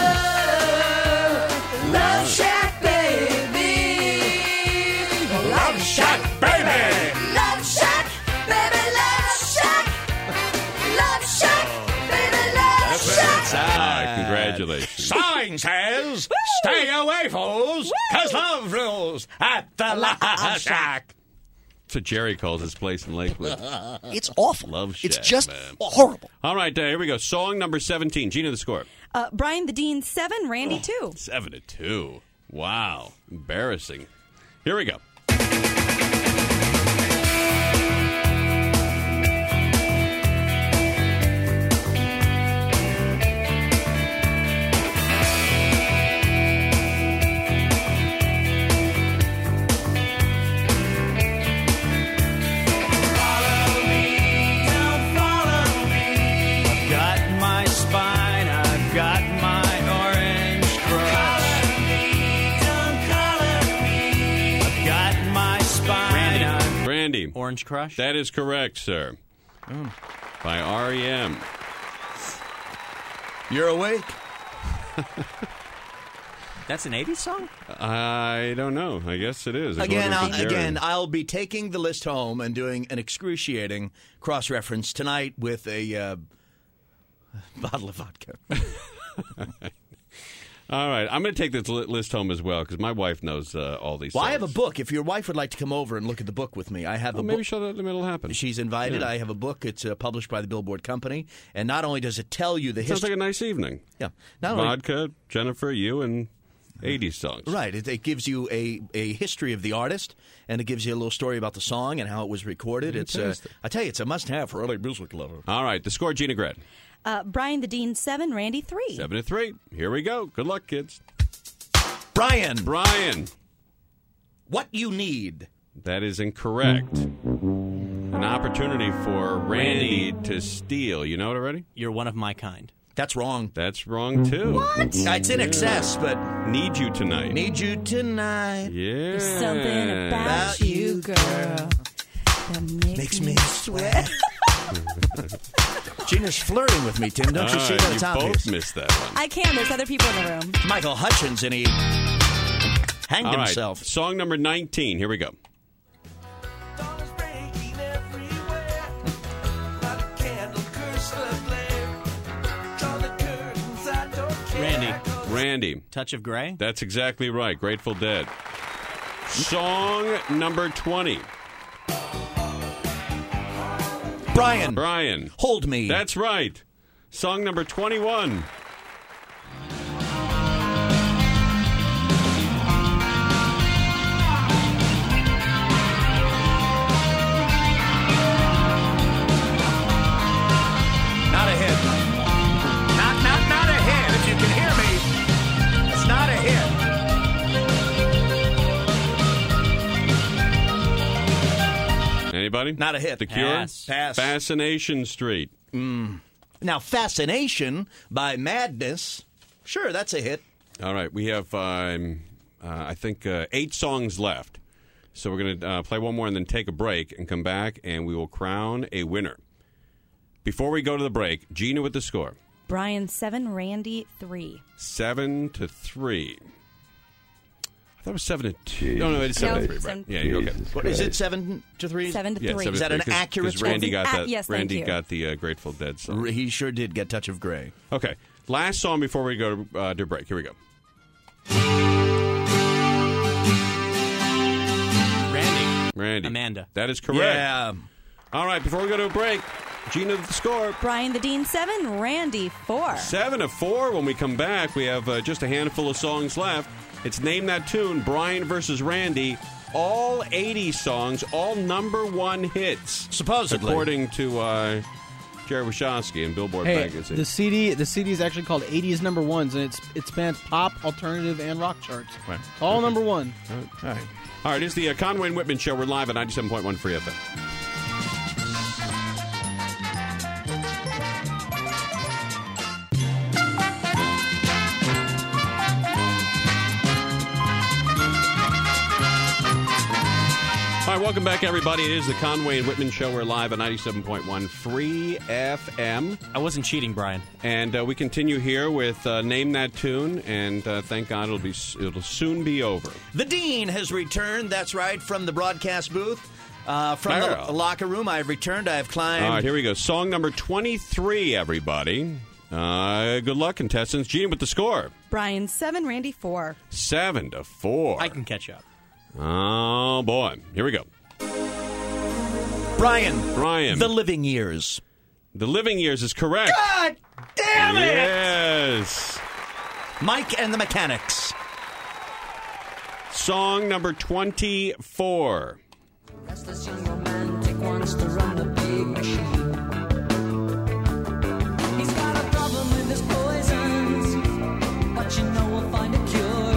[SPEAKER 9] Love Shack, baby.
[SPEAKER 8] Love Shack, baby!
[SPEAKER 9] Love Shack, baby, Love Shack. Love Shack, baby, Love Shack.
[SPEAKER 4] Congratulations.
[SPEAKER 5] Sign Dean says, stay away, fools, 'cause love rules at the Love Shack.
[SPEAKER 4] That's what Jerry calls his place in Lakewood.
[SPEAKER 10] It's awful.
[SPEAKER 4] Love Shack,
[SPEAKER 10] It's just
[SPEAKER 4] man.
[SPEAKER 10] horrible.
[SPEAKER 4] All right, here we go. Song number 17. Gina, the score.
[SPEAKER 9] Brian the Dean 7, Randy 2.
[SPEAKER 4] 7-2. Wow. Embarrassing. Here we go.
[SPEAKER 6] Orange Crush?
[SPEAKER 4] That is correct, sir. By R.E.M.
[SPEAKER 5] You're awake?
[SPEAKER 6] That's an 80s song?
[SPEAKER 4] I don't know. I guess it is.
[SPEAKER 5] Again,
[SPEAKER 4] according to Jerry.
[SPEAKER 5] I'll be taking the list home and doing an excruciating cross-reference tonight with a bottle of vodka.
[SPEAKER 4] All right. I'm going to take this list home as well because my wife knows all these
[SPEAKER 5] Well,
[SPEAKER 4] songs.
[SPEAKER 5] I have a book. If your wife would like to come over and look at the book with me, I have a book.
[SPEAKER 4] Maybe she'll let it'll happen.
[SPEAKER 5] She's invited.
[SPEAKER 4] Yeah.
[SPEAKER 5] I have a book. It's published by the Billboard Company. And not only does it tell you the history...
[SPEAKER 4] Sounds like a nice evening.
[SPEAKER 5] Yeah. Not only,
[SPEAKER 4] Vodka, Jennifer, you, and 80s songs.
[SPEAKER 5] right. It gives you a history of the artist, and it gives you a little story about the song and how it was recorded. It's I tell you, it's a must-have for early music lovers.
[SPEAKER 4] All right. The score, Gina Grad.
[SPEAKER 9] Brian the Dean 7, Randy 3.
[SPEAKER 4] 7-3. Here we go. Good luck, kids.
[SPEAKER 5] Brian. What you need.
[SPEAKER 4] That is incorrect. An opportunity for Randy to steal. You know it already?
[SPEAKER 6] You're one of my kind.
[SPEAKER 5] That's wrong.
[SPEAKER 4] That's wrong, too.
[SPEAKER 9] What?
[SPEAKER 5] It's in excess, but...
[SPEAKER 4] Need you tonight.
[SPEAKER 5] Need you tonight.
[SPEAKER 4] Yeah.
[SPEAKER 9] There's something about you, girl, that makes me sweat.
[SPEAKER 5] Gina's flirting with me, Tim. Don't you see that? It's
[SPEAKER 4] you
[SPEAKER 5] obvious.
[SPEAKER 4] both missed that one.
[SPEAKER 9] I can. There's other people in the room.
[SPEAKER 5] Michael Hutchins, and he hanged
[SPEAKER 4] All right.
[SPEAKER 5] himself.
[SPEAKER 4] Song number 19. Here we go. Randy.
[SPEAKER 6] Touch of Grey?
[SPEAKER 4] That's exactly right. Grateful Dead. Song number 20.
[SPEAKER 5] Brian. Hold Me.
[SPEAKER 4] That's right. Song number 21.
[SPEAKER 5] Not a hit. Not a hit. If you can hear me, it's not a hit.
[SPEAKER 4] Anybody?
[SPEAKER 5] Not a hit.
[SPEAKER 4] The Cure?
[SPEAKER 6] Pass.
[SPEAKER 4] Fascination Street.
[SPEAKER 5] Now, Fascination by Madness. Sure, that's a hit.
[SPEAKER 4] All right. We have, I think, 8 songs left. So we're going to play one more and then take a break and come back, and we will crown a winner. Before we go to the break, Gina with the score.
[SPEAKER 9] Brian 7, Randy 3.
[SPEAKER 4] 7-3. I thought it was 7-2. No, it's 7-3, right? Yeah, you're okay.
[SPEAKER 5] What is it, 7-3?
[SPEAKER 9] 7-3.
[SPEAKER 4] Yeah, 7-3.
[SPEAKER 5] Is that an accurate
[SPEAKER 4] Because Randy got that.
[SPEAKER 9] Yes, thank
[SPEAKER 4] Randy
[SPEAKER 9] you.
[SPEAKER 4] got the Grateful Dead song.
[SPEAKER 5] He sure did get Touch of Grey.
[SPEAKER 4] Okay, last song before we go to break. Here we go. Randy.
[SPEAKER 6] Amanda.
[SPEAKER 4] That is correct.
[SPEAKER 5] Yeah.
[SPEAKER 4] All right, before we go to a break, Gina with the score.
[SPEAKER 9] Brian the Dean 7, Randy 4.
[SPEAKER 4] 7-4. When we come back, we have just a handful of songs left. It's Name That Tune, Brian versus Randy. All 80 songs, all #1 hits.
[SPEAKER 5] Supposedly.
[SPEAKER 4] According to Jerry Wachowski and Billboard
[SPEAKER 7] Hey,
[SPEAKER 4] Magazine.
[SPEAKER 7] the CD is actually called 80s #1s, and it spans pop, alternative, and rock charts.
[SPEAKER 4] Right.
[SPEAKER 7] All #1.
[SPEAKER 5] All right.
[SPEAKER 4] All right, it's the Conway and Whitman Show. We're live at 97.1 Free FM. All right, welcome back, everybody. It is the Conway and Whitman Show. We're live at 97.1 Free FM.
[SPEAKER 6] I wasn't cheating, Brian.
[SPEAKER 4] And we continue here with Name That Tune, and thank God it'll soon be over.
[SPEAKER 5] The Dean has returned, that's right, from the broadcast booth. From the locker room, I've returned. I've climbed.
[SPEAKER 4] All right, here we go. Song number 23, everybody. Good luck, contestants. Gene with the score.
[SPEAKER 9] Brian 7, Randy 4.
[SPEAKER 4] 7-4.
[SPEAKER 6] I can catch up.
[SPEAKER 4] Oh, boy. Here we go.
[SPEAKER 5] Brian. The Living Years.
[SPEAKER 4] The Living Years is correct.
[SPEAKER 5] God damn it!
[SPEAKER 4] Yes.
[SPEAKER 5] Mike and the Mechanics.
[SPEAKER 4] Song number 24.
[SPEAKER 8] Restless young romantic wants to run the big machine. He's got a problem with his poisons, but you know we'll find a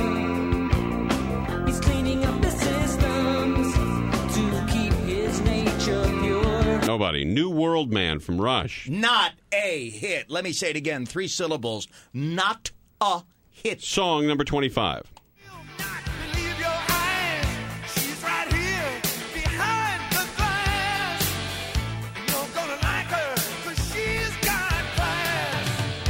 [SPEAKER 8] cure. He's cleaning up the systems to keep his nature pure.
[SPEAKER 4] Nobody. New World Man from Rush.
[SPEAKER 5] Not a hit. Let me say it again. 3 syllables. Not a hit.
[SPEAKER 4] Song number 25.
[SPEAKER 8] Believe your eyes, she's right here behind the glass. You're gonna like her, 'cause she's got class.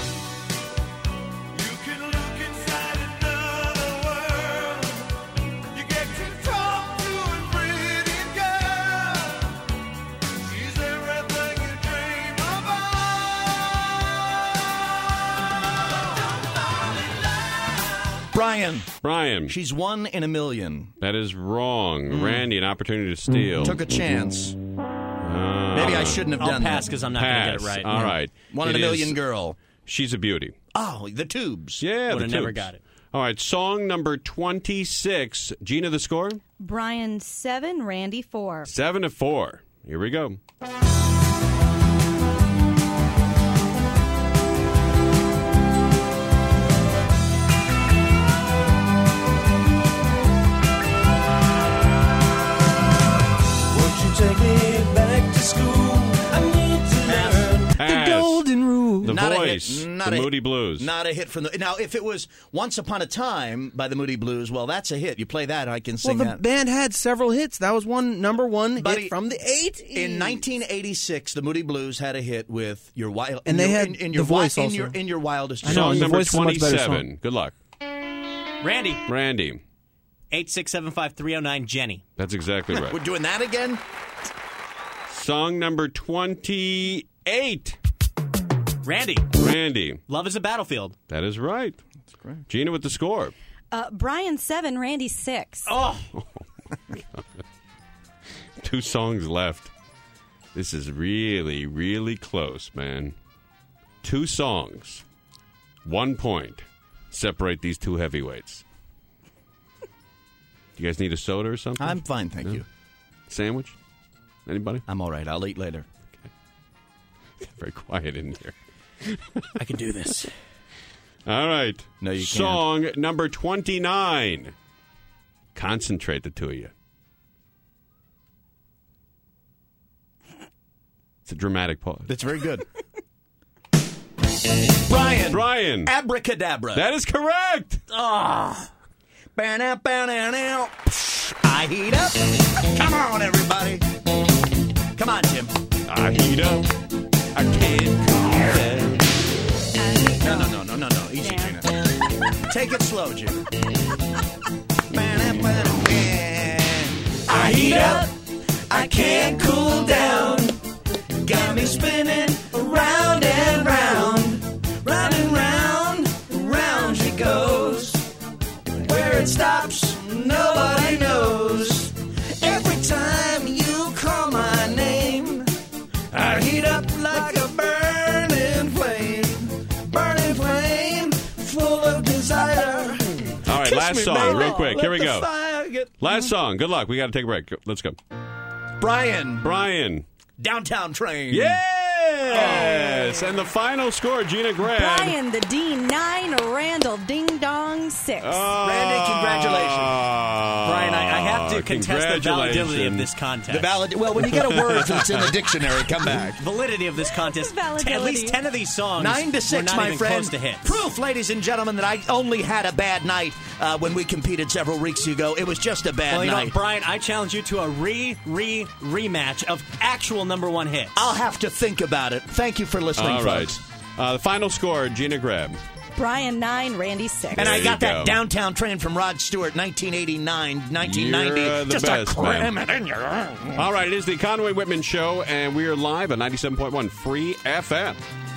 [SPEAKER 8] You can look inside another world. You get to talk to a pretty girl. She's everything you dream about. Don't fall in love.
[SPEAKER 4] Brian.
[SPEAKER 5] She's 1 in a million.
[SPEAKER 4] That is wrong. Randy, an opportunity to steal.
[SPEAKER 5] Took a chance. Maybe I shouldn't have
[SPEAKER 6] I'll
[SPEAKER 5] done
[SPEAKER 6] pass
[SPEAKER 5] that.
[SPEAKER 6] because I'm not going to get it
[SPEAKER 4] Pass.
[SPEAKER 6] right.
[SPEAKER 4] All right.
[SPEAKER 5] 1 in a
[SPEAKER 4] It
[SPEAKER 5] million
[SPEAKER 4] is-
[SPEAKER 5] girl.
[SPEAKER 4] She's a beauty.
[SPEAKER 5] Oh, the Tubes.
[SPEAKER 4] Yeah,
[SPEAKER 6] Would
[SPEAKER 4] the
[SPEAKER 6] have never
[SPEAKER 4] Tubes.
[SPEAKER 6] got it.
[SPEAKER 4] All right. Song number 26. Gina, the score?
[SPEAKER 9] Brian 7, Randy 4.
[SPEAKER 4] 7-4. Here we go.
[SPEAKER 8] Won't you take me back to school? I need to learn.
[SPEAKER 4] Pass.
[SPEAKER 7] Golden rule.
[SPEAKER 4] The
[SPEAKER 5] Not a
[SPEAKER 4] Voice.
[SPEAKER 5] hit. Not
[SPEAKER 4] the
[SPEAKER 5] a-
[SPEAKER 4] Moody Blues.
[SPEAKER 5] Not a hit from the... Now, if it was Once Upon a Time by the Moody Blues, well, that's a hit. You play that, I can
[SPEAKER 7] Well,
[SPEAKER 5] sing
[SPEAKER 7] the
[SPEAKER 5] that.
[SPEAKER 7] band had several hits. That was number one
[SPEAKER 5] Buddy,
[SPEAKER 7] hit from the 80s.
[SPEAKER 5] In 1986, the Moody Blues had a hit with Your Wild...
[SPEAKER 7] And they had
[SPEAKER 5] in your
[SPEAKER 7] The Voice
[SPEAKER 5] in
[SPEAKER 7] also.
[SPEAKER 5] your Wildest
[SPEAKER 7] I know,
[SPEAKER 5] Dreams.
[SPEAKER 4] Song
[SPEAKER 7] The
[SPEAKER 4] number
[SPEAKER 7] Voice is a much better
[SPEAKER 4] 27.
[SPEAKER 7] song.
[SPEAKER 4] Good luck.
[SPEAKER 6] Randy,
[SPEAKER 4] Randy.
[SPEAKER 6] 8675309 Jenny.
[SPEAKER 4] That's exactly
[SPEAKER 5] We're
[SPEAKER 4] right.
[SPEAKER 5] doing that again?
[SPEAKER 4] Song number 28.
[SPEAKER 6] Randy,
[SPEAKER 4] Randy.
[SPEAKER 6] Love is a Battlefield.
[SPEAKER 4] That is right. That's correct. Gina with the score.
[SPEAKER 9] Brian 7, Randy 6.
[SPEAKER 6] Oh,
[SPEAKER 4] 2 songs left. This is really, really close, man. 2 songs. 1 point. Separate these 2 heavyweights. You guys need a soda or something?
[SPEAKER 5] I'm fine, thank you.
[SPEAKER 4] Sandwich? Anybody?
[SPEAKER 5] I'm all right. I'll eat later.
[SPEAKER 4] Very quiet in here.
[SPEAKER 6] I can do this.
[SPEAKER 4] All right.
[SPEAKER 5] No, you can't.
[SPEAKER 4] Song number 29. Concentrate, the 2 of you. It's a dramatic pause.
[SPEAKER 5] That's very good.
[SPEAKER 4] Brian.
[SPEAKER 5] Abracadabra.
[SPEAKER 4] That is correct.
[SPEAKER 5] Bow-now. I heat up. Come on, everybody. Come on, Jim.
[SPEAKER 4] I heat up. I can't cool down.
[SPEAKER 5] No. Easy, Gina. Take it slow, Jim. I heat up. I can't cool down. Got me spinning around and round. Round and round. Round she goes. Where it stops, nobody knows. Every time you call my name, I heat up like a burning flame, full of desire.
[SPEAKER 4] All right, last song, real quick. Here we go.
[SPEAKER 5] Get...
[SPEAKER 4] Last song. Good luck. We got to take a break. Let's go.
[SPEAKER 5] Brian, Downtown Train.
[SPEAKER 4] Yes! And the final score, Gina Graham.
[SPEAKER 9] Brian the Dean 9, Randall Ding Dong 6.
[SPEAKER 5] Randy, congratulations.
[SPEAKER 6] Brian, I have to contest the validity of this contest.
[SPEAKER 5] Well, when you get a word that's in the dictionary, come back.
[SPEAKER 6] Validity of this contest. At least 10 of these songs
[SPEAKER 5] 9-6,
[SPEAKER 6] were not
[SPEAKER 5] my
[SPEAKER 6] even
[SPEAKER 5] friend.
[SPEAKER 6] close to hits.
[SPEAKER 5] Proof, ladies and gentlemen, that I only had a bad night when we competed several weeks ago. It was just a bad
[SPEAKER 6] You
[SPEAKER 5] night.
[SPEAKER 6] know, Brian, I challenge you to a rematch of actual number 1 hits.
[SPEAKER 5] I'll have to think about it. Thank you for listening,
[SPEAKER 4] All right.
[SPEAKER 5] folks.
[SPEAKER 4] The final score, Gina Graham.
[SPEAKER 9] Brian 9, Randy 6.
[SPEAKER 5] And I
[SPEAKER 4] There
[SPEAKER 5] got
[SPEAKER 4] you
[SPEAKER 5] that
[SPEAKER 4] go.
[SPEAKER 5] Downtown Train from Rod Stewart, 1989, 1990.
[SPEAKER 4] You're the
[SPEAKER 5] Just
[SPEAKER 4] best,
[SPEAKER 5] to cram
[SPEAKER 4] man.
[SPEAKER 5] it in your own.
[SPEAKER 4] All right, it is the Conway Whitman Show, and we are live at 97.1 Free FM.